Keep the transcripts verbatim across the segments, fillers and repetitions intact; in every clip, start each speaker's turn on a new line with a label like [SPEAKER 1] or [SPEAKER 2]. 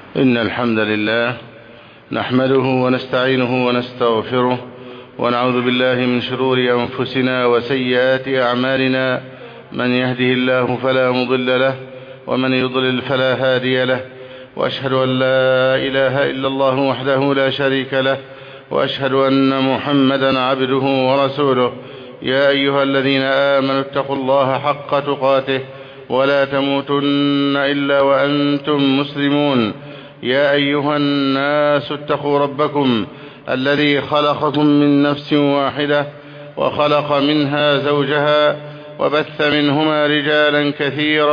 [SPEAKER 1] إن الحمد لله نحمده ونستعينه ونستغفره ونعوذ بالله من شرور أنفسنا وسيئات أعمالنا. من يهده الله فلا مضل له ومن يضلل فلا هادي له، وأشهد أن لا إله إلا الله وحده لا شريك له، وأشهد أن محمدا عبده ورسوله. يا أيها الذين آمنوا اتقوا الله حق تقاته ولا تموتن إلا وأنتم مسلمون. يا أيها الناس اتقوا ربكم الذي خلقكم من نفس واحدة وخلق منها زوجها وبث منهما رجالا كثيرا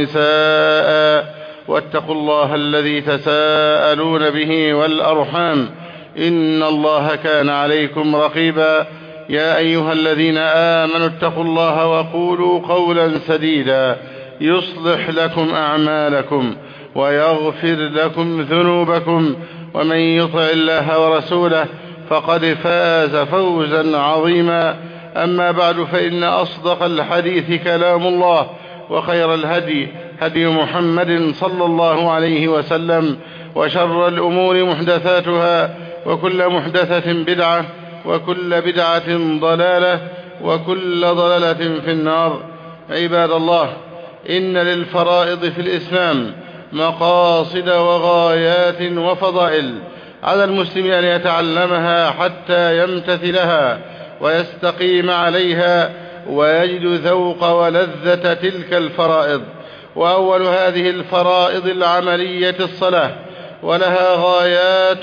[SPEAKER 1] ونساء، واتقوا الله الذي تساءلون به والأرحام إن الله كان عليكم رقيبا. يا أيها الذين آمنوا اتقوا الله وقولوا قولا سديدا يصلح لكم أعمالكم ويغفر لكم ذنوبكم، ومن يطع الله ورسوله فقد فاز فوزا عظيما. أما بعد، فإن أصدق الحديث كلام الله، وخير الهدي هدي محمد صلى الله عليه وسلم، وشر الأمور محدثاتها، وكل محدثة بدعة، وكل بدعة ضلالة، وكل ضلالة في النار. عباد الله، إن للفرائض في الإسلام مقاصد وغايات وفضائل، على المسلم أن يتعلمها حتى يمتثلها ويستقيم عليها ويجد ذوق ولذة تلك الفرائض. وأول هذه الفرائض العملية الصلاة، ولها غايات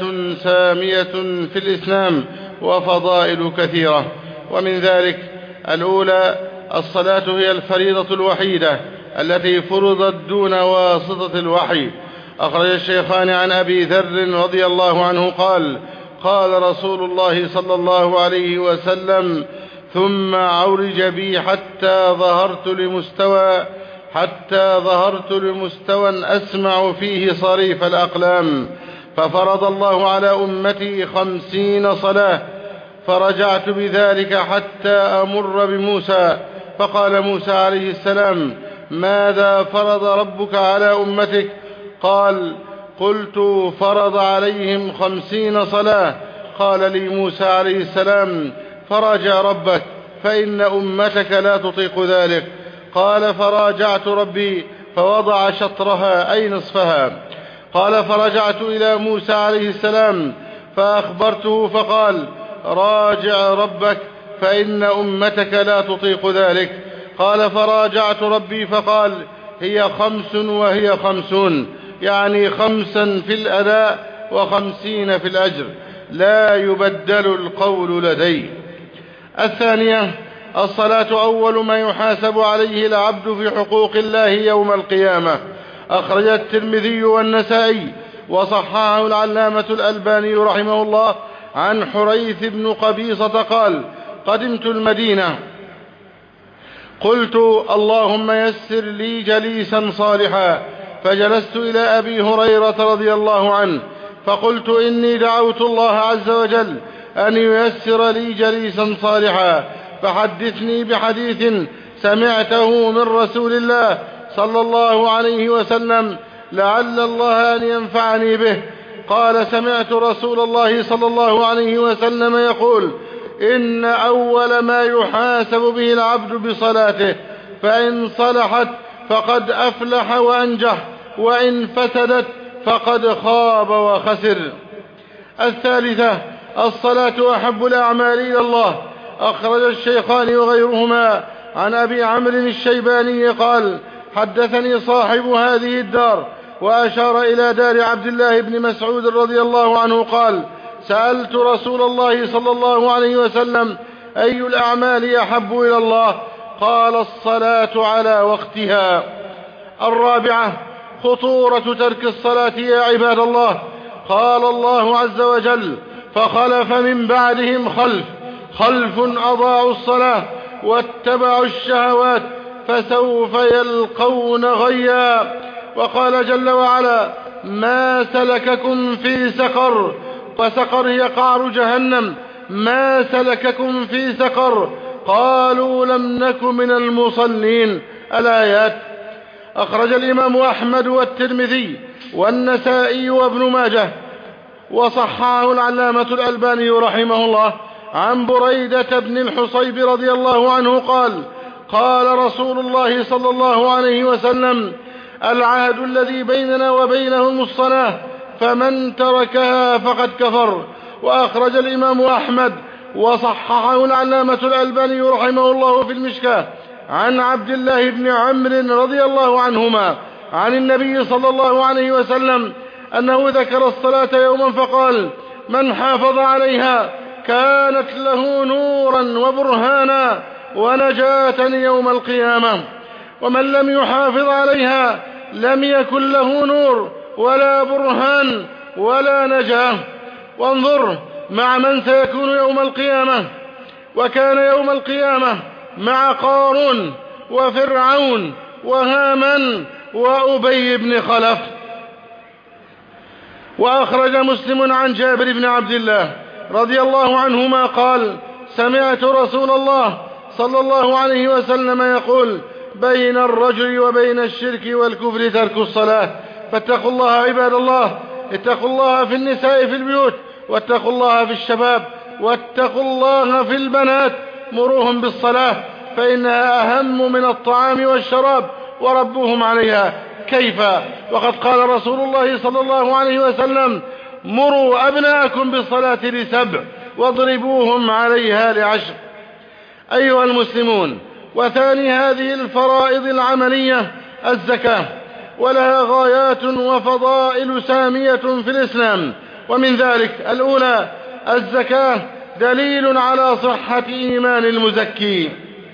[SPEAKER 1] سامية في الإسلام وفضائل كثيرة. ومن ذلك: الأولى، الصلاة هي الفريضة الوحيدة التي فرضت دون واسطة الوحي. أخرج الشيخان عن أبي ذر رضي الله عنه قال: قال رسول الله صلى الله عليه وسلم: ثم عرج بي حتى ظهرت لمستوى حتى ظهرت لمستوى أسمع فيه صريف الأقلام، ففرض الله على أمتي خمسين صلاة، فرجعت بذلك حتى أمر بموسى، فقال موسى عليه السلام: ماذا فرض ربك على أمتك؟ قال: قلت: فرض عليهم خمسين صلاة. قال لي موسى عليه السلام: فرجع ربك فإن أمتك لا تطيق ذلك. قال: فراجعت ربي فوضع شطرها أي نصفها. قال: فرجعت إلى موسى عليه السلام فأخبرته فقال: راجع ربك فإن أمتك لا تطيق ذلك. قال: فراجعت ربي فقال: هي خمس وهي خمسون، يعني خمسا في الأداء وخمسين في الأجر، لا يبدل القول لدي. الثانية، الصلاة أول ما يحاسب عليه العبد في حقوق الله يوم القيامة. أخرج الترمذي والنسائي وصححه العلامة الألباني رحمه الله عن حريث بن قبيصة قال: قدمت المدينة، قلت: اللهم يسر لي جليسا صالحا، فجلست إلى أبي هريرة رضي الله عنه فقلت: إني دعوت الله عز وجل أن ييسر لي جليسا صالحا، فحدثني بحديث سمعته من رسول الله صلى الله عليه وسلم لعل الله أن ينفعني به. قال: سمعت رسول الله صلى الله عليه وسلم يقول: إن أول ما يحاسب به العبد بصلاته، فإن صلحت فقد أفلح وأنجح، وإن فسدت فقد خاب وخسر. الثالثة، الصلاة أحب الأعمال إلى الله. أخرج الشيخان وغيرهما عن أبي عمرو الشيباني قال: حدثني صاحب هذه الدار، وأشار إلى دار عبد الله بن مسعود رضي الله عنه قال: سألت رسول الله صلى الله عليه وسلم: أي الأعمال أحب إلى الله؟ قال: الصلاة على وقتها. الرابعة، خطورة ترك الصلاة يا عباد الله. قال الله عز وجل: فخلف من بعدهم خلف خلف أضاعوا الصلاة واتبعوا الشهوات فسوف يلقون غيا. وقال جل وعلا: ما سلككم في سقر؟ وسقر هي قعر جهنم. ما سلككم في سقر؟ قالوا لم نك من المصلين. الآيات. أخرج الإمام أحمد والترمذي والنسائي وابن ماجه. وصححه العلامة الألباني رحمه الله عن بريدة بن الحصيب رضي الله عنه قال: قال رسول الله صلى الله عليه وسلم: العهد الذي بيننا وبينهم الصلاة، فمن تركها فقد كفر. وأخرج الإمام أحمد وصححه العلامة الألباني رحمه الله في المشكاة عن عبد الله بن عمرو رضي الله عنهما عن النبي صلى الله عليه وسلم أنه ذكر الصلاة يوما فقال: من حافظ عليها كانت له نورا وبرهانا ونجاة يوم القيامة، ومن لم يحافظ عليها لم يكن له نور ولا برهان ولا نجاة. وانظر مع من سيكون يوم القيامة. وكان يوم القيامة مع قارون وفرعون وهامان وأبي بن خلف. وأخرج مسلم عن جابر بن عبد الله رضي الله عنهما قال: سمعت رسول الله صلى الله عليه وسلم يقول: بين الرجل وبين الشرك والكفر ترك الصلاة. فاتقوا الله عباد الله، اتقوا الله في النساء في البيوت، واتقوا الله في الشباب، واتقوا الله في البنات، مروهم بالصلاة فإنها أهم من الطعام والشراب، وربوهم عليها. كيف وقد قال رسول الله صلى الله عليه وسلم: مروا أبناءكم بالصلاة لسبع واضربوهم عليها لعشر. أيها المسلمون، وثاني هذه الفرائض العملية الزكاة، ولها غايات وفضائل سامية في الإسلام. ومن ذلك: الأولى الزكاة دليل على صحة إيمان المزكي.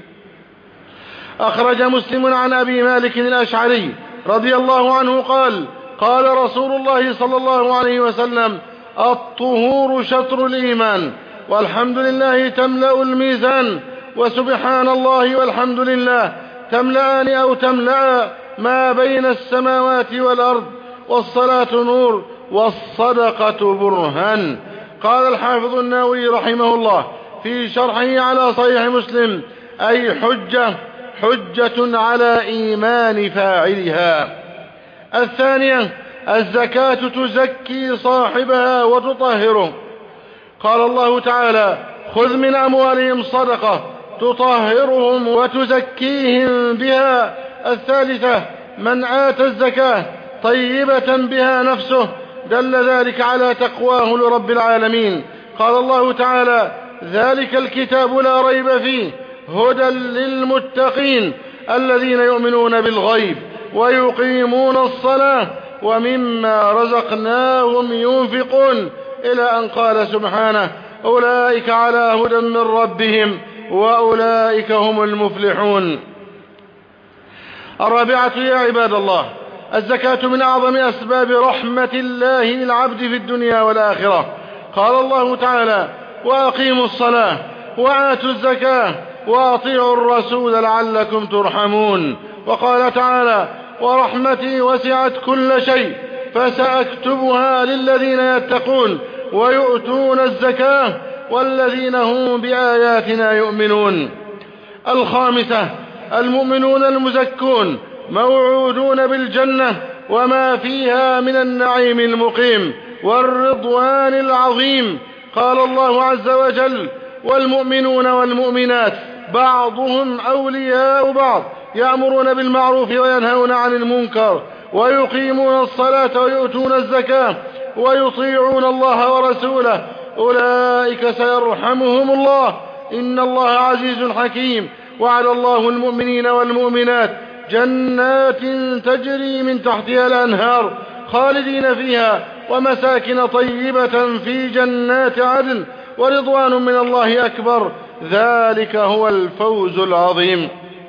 [SPEAKER 1] أخرج مسلم عن أبي مالك الأشعري رضي الله عنه قال: قال رسول الله صلى الله عليه وسلم: الطهور شطر الإيمان، والحمد لله تملأ الميزان، وسبحان الله والحمد لله تملأان أو تملأ ما بين السماوات والأرض، والصلاة نور والصدقة برهان. قال الحافظ النووي رحمه الله في شرحه على صحيح مسلم: أي حجة حجة على إيمان فاعلها. الثانية الزكاة تزكي صاحبها وتطهره. قال الله تعالى: خذ من أموالهم صدقة تطهرهم وتزكيهم بها. الثالثة من آتى الزكاة طيبة بها نفسه دل ذلك على تقواه لرب العالمين. قال الله تعالى: ذلك الكتاب لا ريب فيه هدى للمتقين الذين يؤمنون بالغيب ويقيمون الصلاة ومما رزقناهم ينفقون، إلى أن قال سبحانه: أولئك على هدى من ربهم وأولئك هم المفلحون. الرابعة يا عباد الله: الزكاة من أعظم أسباب رحمة الله للعبد في الدنيا والآخرة. قال الله تعالى: وأقيموا الصلاة وآتوا الزكاة وأطيعوا الرسول لعلكم ترحمون. وقال تعالى: ورحمتي وسعت كل شيء فسأكتبها للذين يتقون ويؤتون الزكاة والذين هم بآياتنا يؤمنون. الخامسة: المؤمنون المزكون موعودون بالجنة وما فيها من النعيم المقيم والرضوان العظيم. قال الله عز وجل: والمؤمنون والمؤمنات بعضهم أولياء بعض يأمرون بالمعروف وينهون عن المنكر ويقيمون الصلاة ويؤتون الزكاة ويطيعون الله ورسوله أولئك سيرحمهم الله إن الله عزيز حكيم. وعد الله المؤمنين والمؤمنات جنات تجري من تحتها الأنهار خالدين فيها ومساكن طيبة في جنات عدن ورضوان من الله أكبر، ذلك هو الفوز العظيم.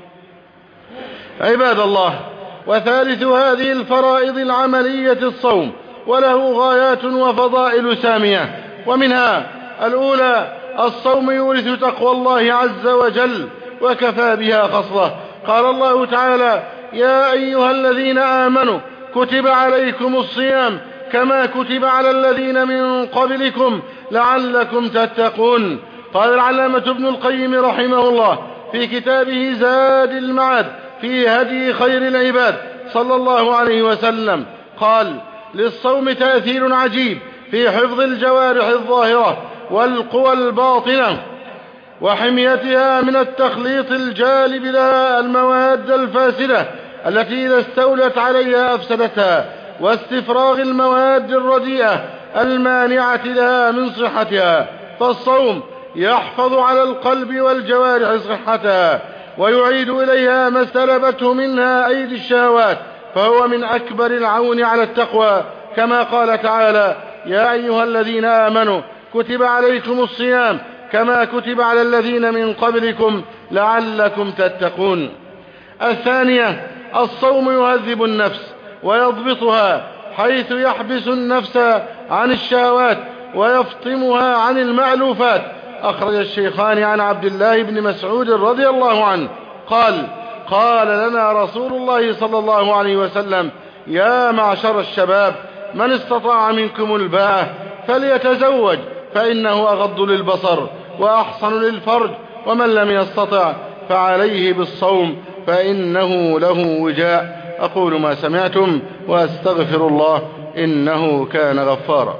[SPEAKER 1] عباد الله، وثالث هذه الفرائض العملية الصوم، وله غايات وفضائل سامية. ومنها: الأولى الصوم يورث تقوى الله عز وجل وكفى بها خصلة. قال الله تعالى: يا أيها الذين آمنوا كتب عليكم الصيام كما كتب على الذين من قبلكم لعلكم تتقون. قال العلامة ابن القيم رحمه الله في كتابه زاد المعاد في هدي خير العباد صلى الله عليه وسلم قال: للصوم تأثير عجيب في حفظ الجوارح الظاهرة والقوى الباطنة وحميتها من التخليط الجالب لها المواد الفاسدة التي إذا استولت عليها أفسدتها، واستفراغ المواد الرديئة المانعة لها من صحتها. فالصوم يحفظ على القلب والجوارح صحتها ويعيد إليها ما استلبته منها أيدي الشهوات، فهو من أكبر العون على التقوى، كما قال تعالى: يا أيها الذين آمنوا كتب عليكم الصيام كما كتب على الذين من قبلكم لعلكم تتقون. الثانية: الصوم يهذب النفس ويضبطها، حيث يحبس النفس عن الشهوات ويفطمها عن المألوفات. أخرج الشيخان عن عبد الله بن مسعود رضي الله عنه قال: قال لنا رسول الله صلى الله عليه وسلم: يا معشر الشباب، من استطاع منكم الباءة فليتزوج، فإنه أغض للبصر وأحصن للفرج، ومن لم يستطع فعليه بالصوم فإنه له وجاء. أقول ما سمعتم وأستغفر الله إنه كان غفارا.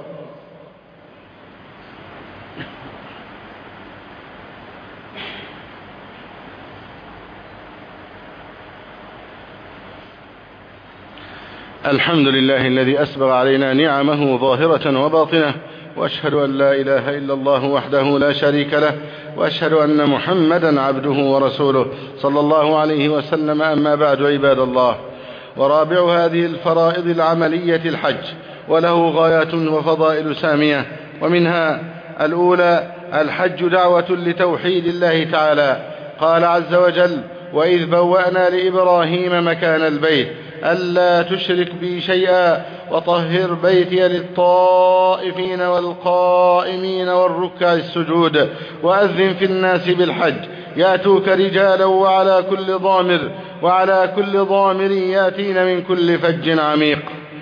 [SPEAKER 1] الحمد لله الذي أسبغ علينا نعمه ظاهرة وباطنة، وأشهد أن لا إله إلا الله وحده لا شريك له، وأشهد أن محمدا عبده ورسوله صلى الله عليه وسلم. أما بعد، عباد الله، ورابع هذه الفرائض العملية الحج، وله غايات وفضائل سامية، ومنها: الأولى: الحج دعوة لتوحيد الله تعالى. قال عز وجل: وإذ بوأنا لإبراهيم مكان البيت ألا تشرك بي شيئا وطهر بيتي للطائفين والقائمين والركع السجود وأذن في الناس بالحج يأتوك رجالا وعلى كل ضامر وعلى كل ضامر يأتين من كل فج عميق.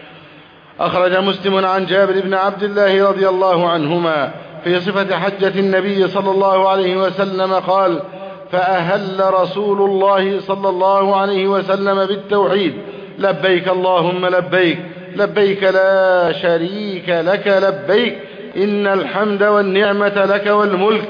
[SPEAKER 1] أخرج مسلم عن جابر بن عبد الله رضي الله عنهما في صفة حجة النبي صلى الله عليه وسلم قال: فأهل رسول الله صلى الله عليه وسلم بالتوحيد: لبيك اللهم لبيك، لبيك لا شريك لك لبيك، إن الحمد والنعمة لك والملك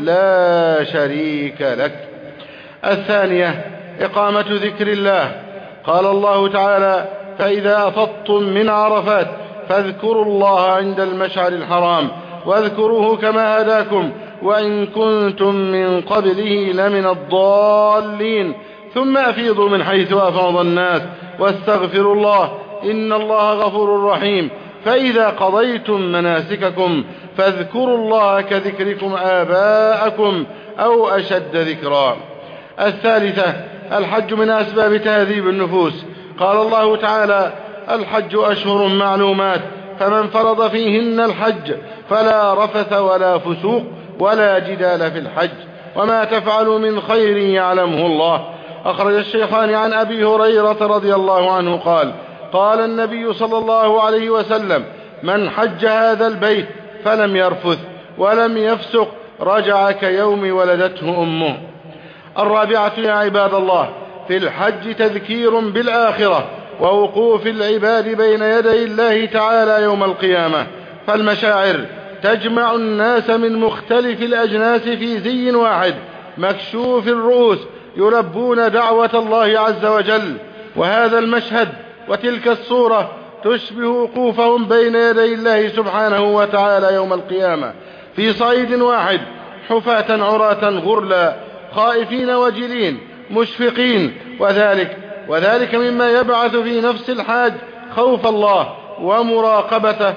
[SPEAKER 1] لا شريك لك. الثانية: إقامة ذكر الله. قال الله تعالى: فإذا أفضتم من عرفات فاذكروا الله عند المشعر الحرام واذكروه كما هداكم وإن كنتم من قبله لمن الضالين، ثم أفيضوا من حيث أفاض الناس واستغفروا الله إن الله غفور رحيم. فإذا قضيتم مناسككم فاذكروا الله كذكركم آباءكم أو أشد ذكرا. الثالثة: الحج من أسباب تهذيب النفوس. قال الله تعالى: الحج أشهر معلومات فمن فرض فيهن الحج فلا رفث ولا فسوق ولا جدال في الحج، وما تفعلوا من خير يعلمه الله. أخرج الشيخان عن أبي هريرة رضي الله عنه قال: قال النبي صلى الله عليه وسلم: من حج هذا البيت فلم يرفث ولم يفسق رجع كيوم ولدته أمه. الرابعة: يا عباد الله، في الحج تذكير بالآخرة ووقوف العباد بين يدي الله تعالى يوم القيامة، فالمشاعر تجمع الناس من مختلف الأجناس في زي واحد مكشوف الرؤوس يلبون دعوة الله عز وجل، وهذا المشهد وتلك الصورة تشبه وقوفهم بين يدي الله سبحانه وتعالى يوم القيامة في صعيد واحد، حفاة عراة غرلا خائفين وجلين مشفقين، وذلك وذلك مما يبعث في نفس الحاج خوف الله ومراقبته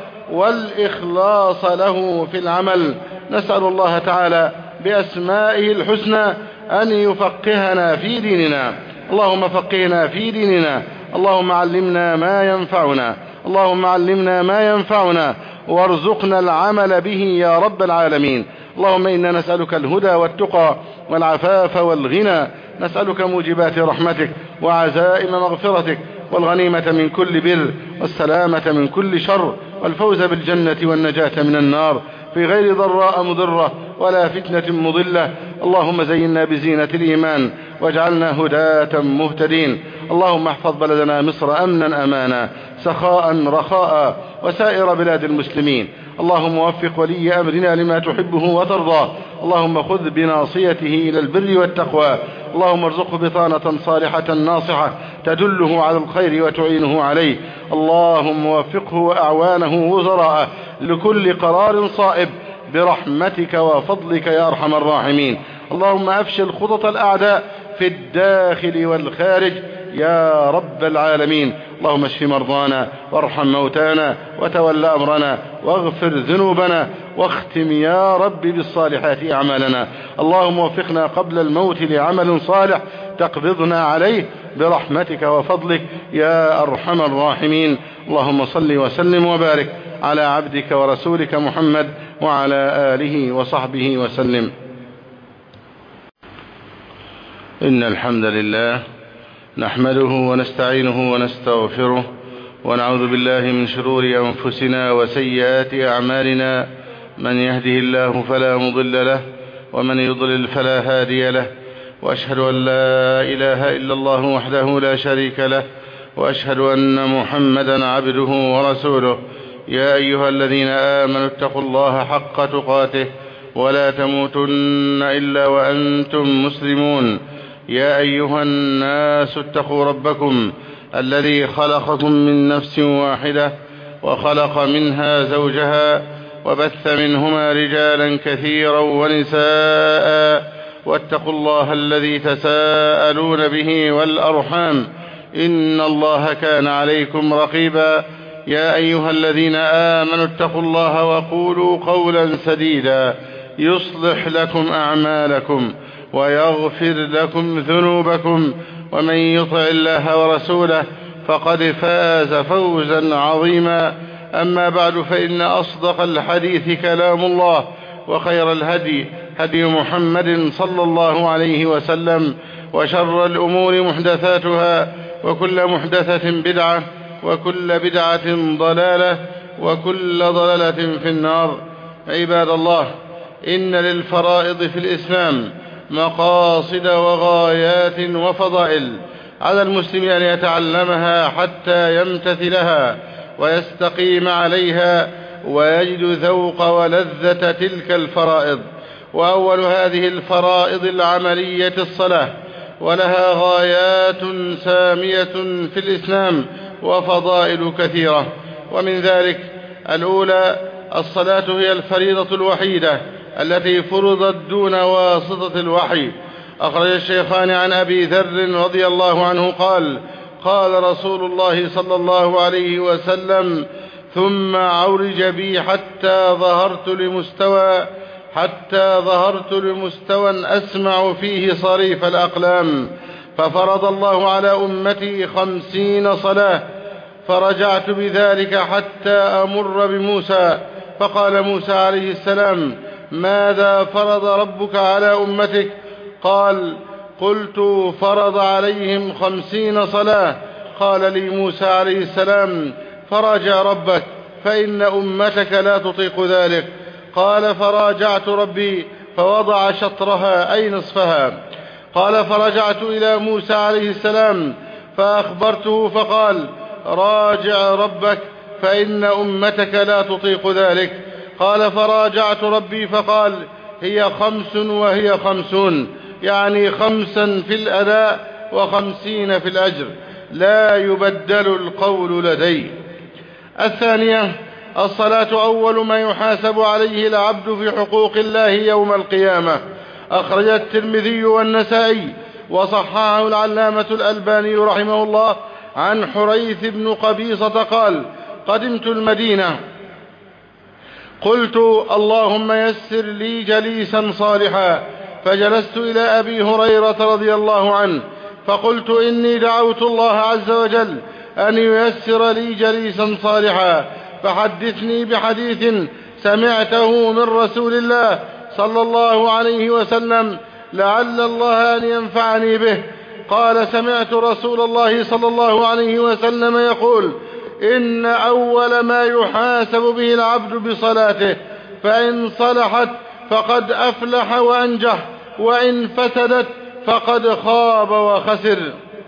[SPEAKER 1] والإخلاص له في العمل. نسأل الله تعالى بأسمائه الحسنى أن يفقهنا في ديننا. اللهم فقهنا في ديننا، اللهم علمنا ما ينفعنا، اللهم علمنا ما ينفعنا وارزقنا العمل به يا رب العالمين. اللهم إنا نسألك الهدى والتقى والعفاف والغنى، نسألك موجبات رحمتك وعزائم مغفرتك والغنيمة من كل بر والسلامة من كل شر والفوز بالجنة والنجاة من النار في غير ضراء مضرة ولا فتنة مضلة. اللهم زينا بزينة الإيمان واجعلنا هداة مهتدين. اللهم احفظ بلدنا مصر أمنا أمانا سخاء رخاء وسائر بلاد المسلمين. اللهم وفق ولي أمرنا لما تحبه وترضاه. اللهم خذ بناصيته إلى البر والتقوى. اللهم ارزقه بطانة صالحة ناصحة تدله على الخير وتعينه عليه. اللهم وفقه وأعوانه وزراءه لكل قرار صائب برحمتك وفضلك يا أرحم الراحمين. اللهم أفشل خطط الأعداء في الداخل والخارج يا رب العالمين. اللهم اشف مرضانا وارحم موتانا وتول أمرنا واغفر ذنوبنا واختم يا رب بالصالحات أعمالنا. اللهم وفقنا قبل الموت لعمل صالح تقبضنا عليه برحمتك وفضلك يا أرحم الراحمين. اللهم صل وسلم وبارك على عبدك ورسولك محمد وعلى آله وصحبه وسلم. إن الحمد لله نحمده ونستعينه ونستغفره ونعوذ بالله من شرور أنفسنا وسيئات أعمالنا. من يهده الله فلا مضل له ومن يضلل فلا هادي له، وأشهد أن لا إله إلا الله وحده لا شريك له، وأشهد أن محمدا عبده ورسوله. يا أيها الذين آمنوا اتقوا الله حق تقاته ولا تموتن إلا وأنتم مسلمون. يا أيها الناس اتقوا ربكم الذي خلقكم من نفس واحدة وخلق منها زوجها وبث منهما رجالا كثيرا ونساء، واتقوا الله الذي تساءلون به والأرحام إن الله كان عليكم رقيبا. يا أيها الذين آمنوا اتقوا الله وقولوا قولا سديدا يصلح لكم أعمالكم ويغفر لكم ذنوبكم، ومن يطع الله ورسوله فقد فاز فوزا عظيما. أما بعد، فإن أصدق الحديث كلام الله، وخير الهدي هدي محمد صلى الله عليه وسلم، وشر الأمور محدثاتها، وكل محدثة بدعة، وكل بدعة ضلالة، وكل ضلالة في النار. عباد الله، إن للفرائض في الإسلام مقاصد وغايات وفضائل، على المسلم أن يتعلمها حتى يمتثلها ويستقيم عليها ويجد ذوق ولذة تلك الفرائض. وأول هذه الفرائض العملية الصلاة، ولها غايات سامية في الإسلام وفضائل كثيرة. ومن ذلك: الأولى الصلاة هي الفريضة الوحيدة التي فرضت دون واسطة الوحي. أخرج الشيخان عن أبي ذر رضي الله عنه قال: قال رسول الله صلى الله عليه وسلم: ثم عرج بي حتى ظهرت لمستوى حتى ظهرت لمستوى أسمع فيه صريف الأقلام، ففرض الله على أمتي خمسين صلاة، فرجعت بذلك حتى أمر بموسى، فقال موسى عليه السلام: ماذا فرض ربك على أمتك؟ قال: قلت: فرض عليهم خمسين صلاة. قال لي موسى عليه السلام: فراجع ربك فإن أمتك لا تطيق ذلك. قال: فراجعت ربي فوضع شطرها أي نصفها. قال: فرجعت إلى موسى عليه السلام فأخبرته فقال: راجع ربك فإن أمتك لا تطيق ذلك. قال: فراجعت ربي فقال: هي خمس وهي خمسون، يعني خمسا في الأداء وخمسين في الأجر، لا يبدل القول لدي. الثانية الصلاة أول ما يحاسب عليه العبد في حقوق الله يوم القيامة. أخرج الترمذي والنسائي وصححه العلامة الألباني رحمه الله عن حريث بن قبيصة قال: قدمت المدينة، قلت: اللهم يسر لي جليسا صالحا، فجلست إلى أبي هريرة رضي الله عنه فقلت: إني دعوت الله عز وجل أن ييسر لي جليسا صالحا، فحدثني بحديث سمعته من رسول الله صلى الله عليه وسلم لعل الله أن ينفعني به. قال: سمعت رسول الله صلى الله عليه وسلم يقول: إن أول ما يحاسب به العبد بصلاته، فإن صلحت فقد أفلح وأنجح، وإن فسدت فقد خاب وخسر.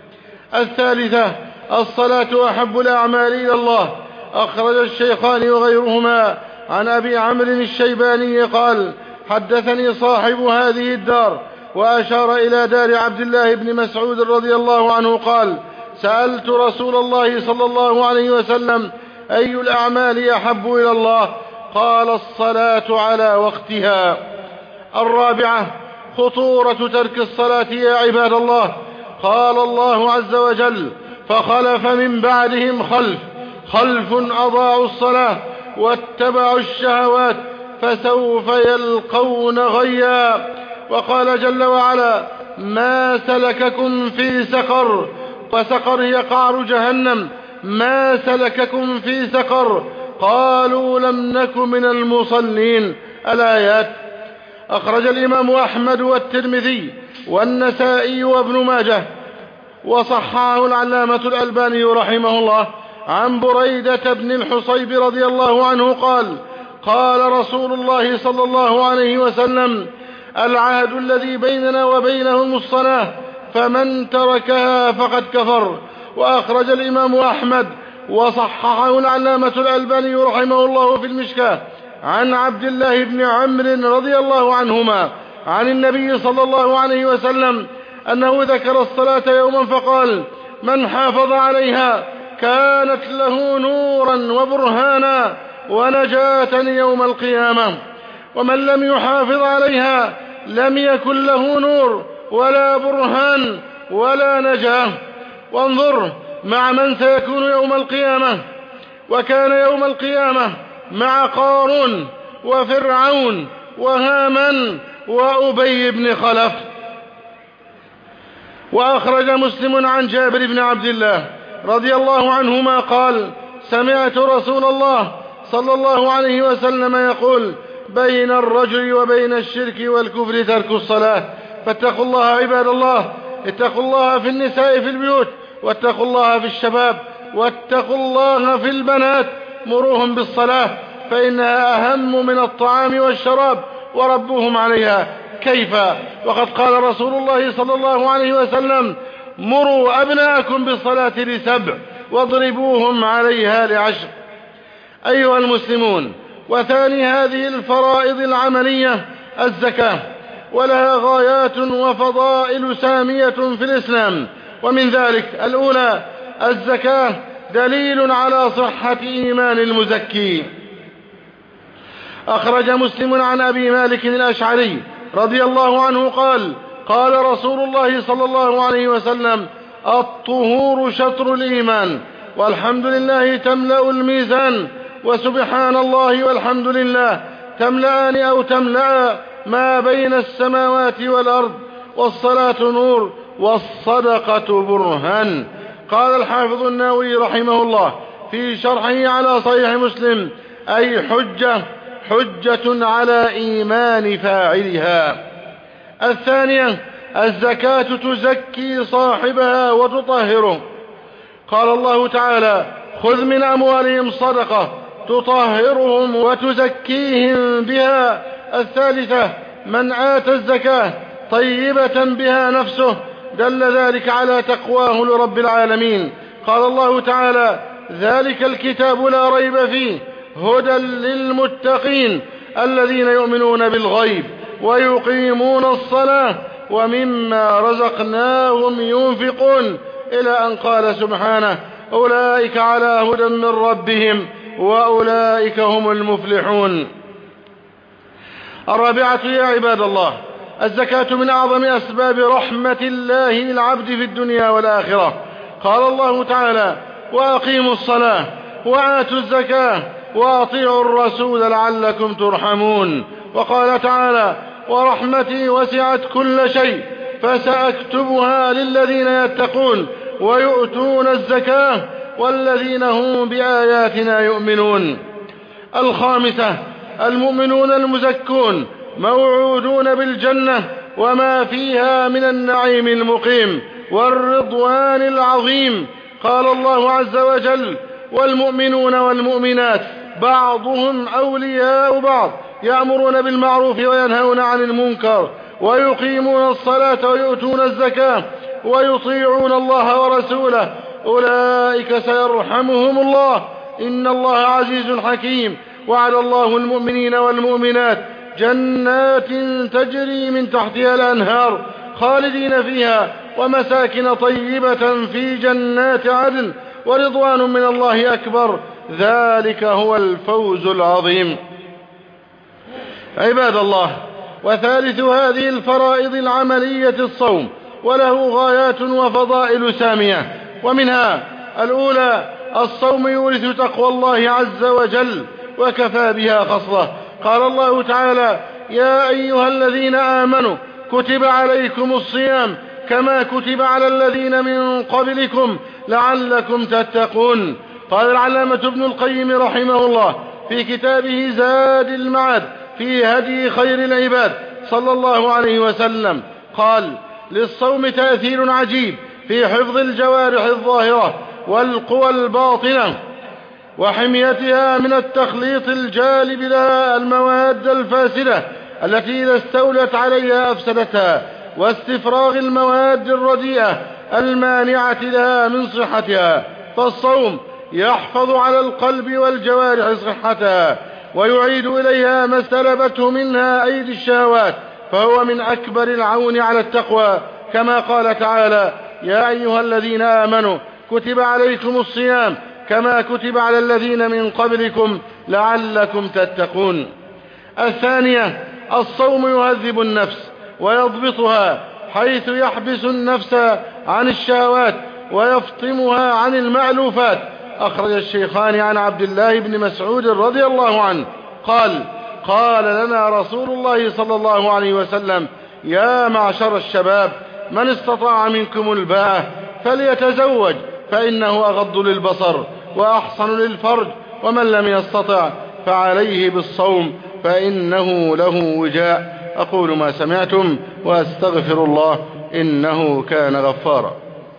[SPEAKER 1] الثالثة الصلاة أحب الأعمال إلى الله. أخرج الشيخان وغيرهما عن أبي عمرو الشيباني قال: حدثني صاحب هذه الدار، وأشار إلى دار عبد الله بن مسعود رضي الله عنه قال: سألت رسول الله صلى الله عليه وسلم: أي الأعمال أحب إلى الله؟ قال: الصلاة على وقتها. الرابعة خطورة ترك الصلاة يا عباد الله. قال الله عز وجل: فخلف من بعدهم خلف خلف أضاعوا الصلاة واتبعوا الشهوات فسوف يلقون غيا. وقال جل وعلا: ما سلككم في سقر؟ وسقر هي قعر جهنم. ما سلككم في سقر؟ قالوا لم نك من المصلين. الآيات. أخرج الإمام أحمد والترمذي والنسائي وابن ماجه وصححه العلامة الألباني رحمه الله عن بريدة بن الحصيب رضي الله عنه قال: قال رسول الله صلى الله عليه وسلم: العهد الذي بيننا وبينهم الصلاة، فمن تركها فقد كفر. وأخرج الإمام أحمد وصححه العلامة الألباني رحمه الله في المشكاة عن عبد الله بن عمرو رضي الله عنهما عن النبي صلى الله عليه وسلم أنه ذكر الصلاة يوما فقال: من حافظ عليها كانت له نورا وبرهانا ونجاة يوم القيامة، ومن لم يحافظ عليها لم يكن له نور ولا برهان ولا نجاة. وانظر مع من سيكون يوم القيامة. وكان يوم القيامة مع قارون وفرعون وهامان وأبي بن خلف. وأخرج مسلم عن جابر بن عبد الله رضي الله عنهما قال: سمعت رسول الله صلى الله عليه وسلم يقول: بين الرجل وبين الشرك والكفر ترك الصلاة. فاتقوا الله عباد الله. اتقوا الله في النساء في البيوت، واتقوا الله في الشباب، واتقوا الله في البنات. مروهم بالصلاة فإنها أهم من الطعام والشراب، وربهم عليها. كيف وقد قال رسول الله صلى الله عليه وسلم: مروا أبناءكم بالصلاة لسبع واضربوهم عليها لعشر. أيها المسلمون، وثاني هذه الفرائض العملية الزكاة، ولها غايات وفضائل سامية في الإسلام. ومن ذلك: الأولى الزكاة دليل على صحة إيمان المزكي. أخرج مسلم عن أبي مالك الأشعري رضي الله عنه قال: قال رسول الله صلى الله عليه وسلم: الطهور شطر الإيمان، والحمد لله تملأ الميزان، وسبحان الله والحمد لله تملأان أو تملأ ما بين السماوات والأرض، والصلاة نور والصدقة برهان. قال الحافظ النووي رحمه الله في شرحه على صحيح مسلم: أي حجة حجة على إيمان فاعلها. الثانية الزكاة تزكي صاحبها وتطهره. قال الله تعالى: خذ من أموالهم صدقة تطهرهم وتزكيهم بها. الثالثة من آتى الزكاة طيبة بها نفسه دل ذلك على تقواه لرب العالمين. قال الله تعالى: ذلك الكتاب لا ريب فيه هدى للمتقين الذين يؤمنون بالغيب ويقيمون الصلاة ومما رزقناهم ينفقون، إلى أن قال سبحانه: أولئك على هدى من ربهم وأولئك هم المفلحون. الرابعة يا عباد الله: الزكاة من أعظم أسباب رحمة الله للعبد في الدنيا والآخرة. قال الله تعالى: وأقيموا الصلاة وآتوا الزكاة وأطيعوا الرسول لعلكم ترحمون. وقال تعالى: ورحمتي وسعت كل شيء فسأكتبها للذين يتقون ويؤتون الزكاة والذين هم بآياتنا يؤمنون. الخامسة: المؤمنون المزكون موعودون بالجنة وما فيها من النعيم المقيم والرضوان العظيم. قال الله عز وجل: والمؤمنون والمؤمنات بعضهم أولياء بعض يأمرون بالمعروف وينهون عن المنكر ويقيمون الصلاة ويؤتون الزكاة ويطيعون الله ورسوله أولئك سيرحمهم الله إن الله عزيز حكيم. وعد الله المؤمنين والمؤمنات جنات تجري من تحتها الأنهار خالدين فيها ومساكن طيبة في جنات عدن ورضوان من الله أكبر ذلك هو الفوز العظيم. عباد الله، وثالث هذه الفرائض العملية الصوم، وله غايات وفضائل سامية، ومنها الأولى: الصوم يورث تقوى الله عز وجل وكفى بها خصلة. قال الله تعالى: يا أيها الذين آمنوا كتب عليكم الصيام كما كتب على الذين من قبلكم لعلكم تتقون. قال العلامة ابن القيم رحمه الله في كتابه زاد المعاد في هدي خير العباد صلى الله عليه وسلم، قال: للصوم تأثير عجيب في حفظ الجوارح الظاهرة والقوى الباطنة وحميتها من التخليط الجالب لها المواد الفاسدة التي إذا استولت عليها أفسدتها، واستفراغ المواد الرديئة المانعة لها من صحتها. فالصوم يحفظ على القلب والجوارح صحتها ويعيد إليها ما استلبته منها أيدي الشهوات، فهو من أكبر العون على التقوى، كما قال تعالى: يا أيها الذين آمنوا كتب عليكم الصيام كما كتب على الذين من قبلكم لعلكم تتقون. الثانية: الصوم يهذب النفس ويضبطها، حيث يحبس النفس عن الشهوات ويفطمها عن المألوفات. أخرج الشيخان عن عبد الله بن مسعود رضي الله عنه قال: قال لنا رسول الله صلى الله عليه وسلم: يا معشر الشباب، من استطاع منكم الباءة فليتزوج، فإنه أغض للبصر وأحصن للفرج، ومن لم يستطع فعليه بالصوم فإنه له وجاء. أقول ما سمعتم وأستغفر الله إنه كان غفارا.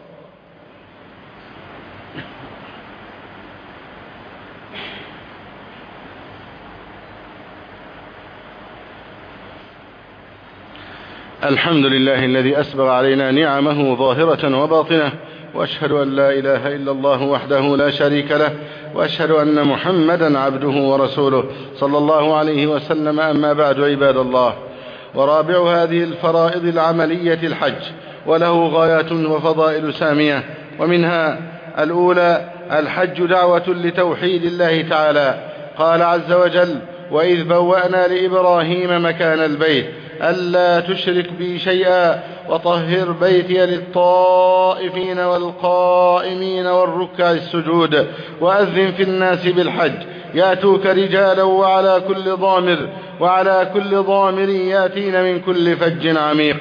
[SPEAKER 1] الحمد لله الذي أسبغ علينا نعمه ظاهرة وباطنة، وأشهد أن لا إله إلا الله وحده لا شريك له، وأشهد أن محمدا عبده ورسوله صلى الله عليه وسلم. أما بعد، عباد الله، ورابع هذه الفرائض العملية الحج، وله غايات وفضائل سامية، ومنها الأولى: الحج دعوة لتوحيد الله تعالى. قال عز وجل: وإذ بوأنا لإبراهيم مكان البيت ألا تشرك بي شيئا وطهر بيتي للطائفين والقائمين والركع السجود وأذن في الناس بالحج يأتوك رجالا وعلى كل ضامر وعلى كل ضامر يأتين من كل فج عميق.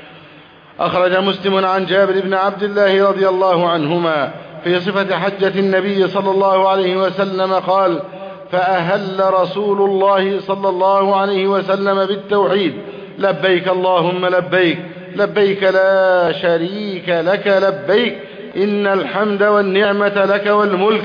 [SPEAKER 1] أخرج مسلم عن جابر بن عبد الله رضي الله عنهما في صفة حجة النبي صلى الله عليه وسلم قال: فأهل رسول الله صلى الله عليه وسلم بالتوحيد: لبيك اللهم لبيك، لبيك لا شريك لك لبيك، إن الحمد والنعمة لك والملك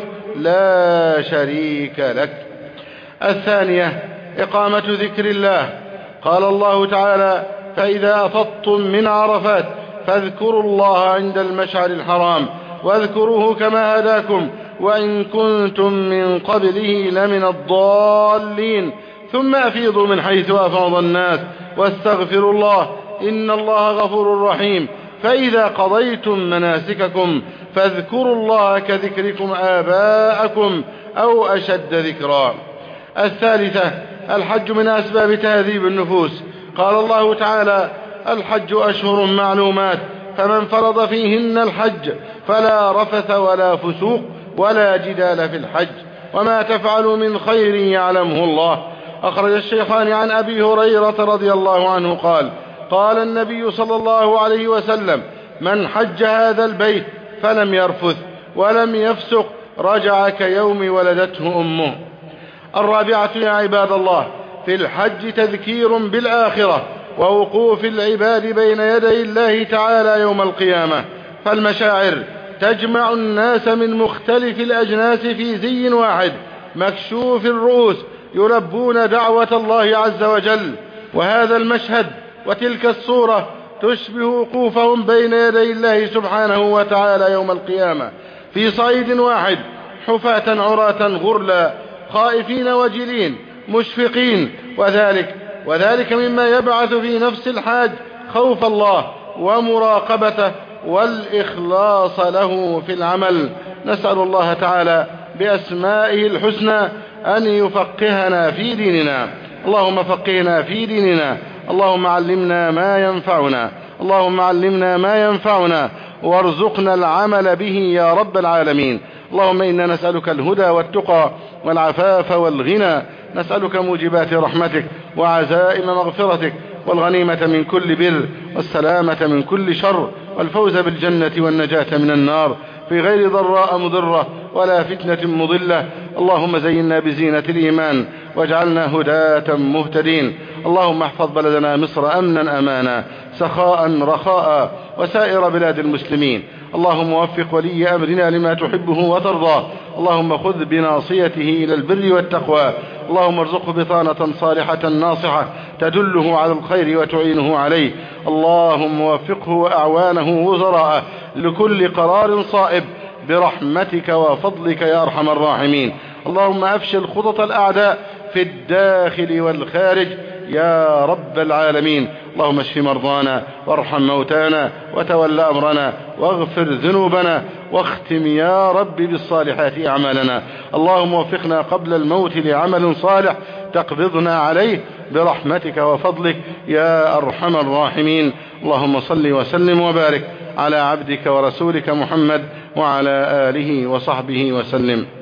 [SPEAKER 1] لا شريك لك. الثانية: إقامة ذكر الله. قال الله تعالى: فإذا أفضتم من عرفات فاذكروا الله عند المشعر الحرام واذكروه كما هداكم وإن كنتم من قبله لمن الضالين، ثم أفيضوا من حيث أفاض الناس واستغفروا الله إن الله غفور رحيم. فإذا قضيتم مناسككم فاذكروا الله كذكركم آباءكم أو أشد ذكرا. الثالثة: الحج من أسباب تهذيب النفوس. قال الله تعالى: الحج أشهر معلومات فمن فرض فيهن الحج فلا رفث ولا فسوق ولا جدال في الحج، وما تفعلوا من خير يعلمه الله. أخرج الشيخان عن أبي هريرة رضي الله عنه قال: قال النبي صلى الله عليه وسلم: من حج هذا البيت فلم يرفث ولم يفسق رجع كيوم ولدته أمه. الرابعة يا عباد الله: في الحج تذكير بالآخرة ووقوف العباد بين يدي الله تعالى يوم القيامة، فالمشاعر تجمع الناس من مختلف الأجناس في زي واحد مكشوف الرؤوس يلبون دعوة الله عز وجل. وهذا المشهد وتلك الصورة تشبه وقوفهم بين يدي الله سبحانه وتعالى يوم القيامة في صعيد واحد، حفاة عراة غرلا خائفين وجلين مشفقين، وذلك وذلك مما يبعث في نفس الحاج خوف الله ومراقبته والإخلاص له في العمل. نسأل الله تعالى بأسمائه الحسنى أن يفقهنا في ديننا. اللهم فقهنا في ديننا، اللهم علمنا ما ينفعنا، اللهم علمنا ما ينفعنا وارزقنا العمل به يا رب العالمين. اللهم إنا نسألك الهدى والتقى والعفاف والغنى، نسألك موجبات رحمتك وعزائم مغفرتك والغنيمة من كل بر والسلامة من كل شر والفوز بالجنة والنجاة من النار في غير ضراء مضرة ولا فتنة مضلة. اللهم زينا بزينة الإيمان واجعلنا هداة مهتدين. اللهم احفظ بلدنا مصر أمنا أمانا سخاء رخاء وسائر بلاد المسلمين. اللهم وفق ولي أمرنا لما تحبه وترضى. اللهم خذ بناصيته إلى البر والتقوى. اللهم ارزقه بطانة صالحة ناصحة تدله على الخير وتعينه عليه. اللهم وفقه وأعوانه وزراءه لكل قرار صائب برحمتك وفضلك يا أرحم الراحمين. اللهم أفشل خطط الأعداء في الداخل والخارج يا رب العالمين. اللهم اشف مرضانا وارحم موتانا وتول أمرنا واغفر ذنوبنا واختم يا رب بالصالحات أعمالنا. اللهم وفقنا قبل الموت لعمل صالح تقبضنا عليه برحمتك وفضلك يا أرحم الراحمين. اللهم صل وسلم وبارك على عبدك ورسولك محمد وعلى آله وصحبه وسلم.